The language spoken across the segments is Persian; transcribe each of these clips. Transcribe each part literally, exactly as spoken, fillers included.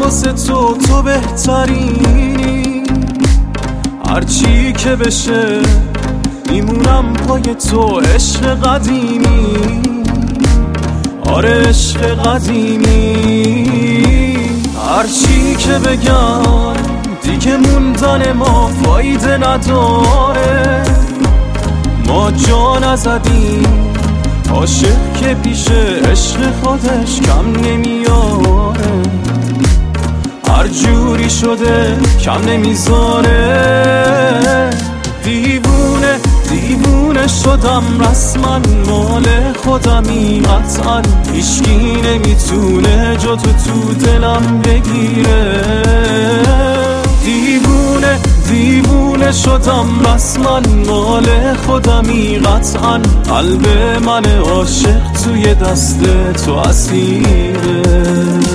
واسه تو تو بهترینی، هرچی که بشه میمونم پای تو عشق قدیمی، آره عشق قدیمی. هرچی که بگم دیگه موندن ما فایده نداره، ما جا نزدیم عاشق که پیش عشق خودش کم نمیاره، هر جوری شده کم نمیذاره. دیوونه دیوونه شدم رسما، مال خودمی قطعا، هیچکی نمیتونه جا تو تو دلم بگیره. دیوونه دیوونه شدم رسما، مال خودمی قطعا، قلب من عاشق توی دست تو اسیره.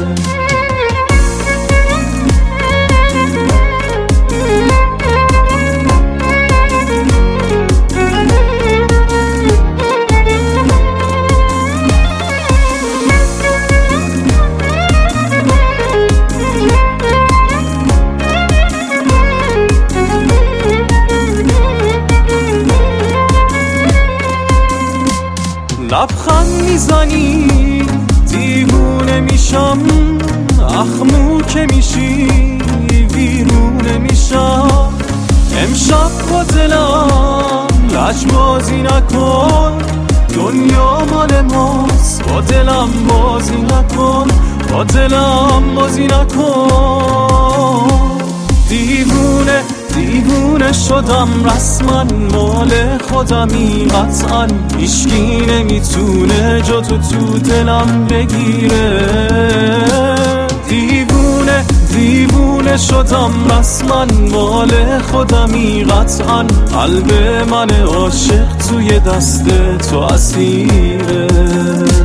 لبخند میزنی دیوونه میشم، اخمو که میشی ویرونه میشم. امشب با دلم لجبازی نکن، دنیا مال ماست، با دلم بازی نکن، با دلم بازی نکن. دیوونه دیوونه شدم رسما، مال خودمی قطعا، هیچکی نمیتونه جا تو تو دلم بگیره. دیوونه دیوونه شدم رسما، مال خودمی قطعا، قلب من عاشق توی دست تو اسیره.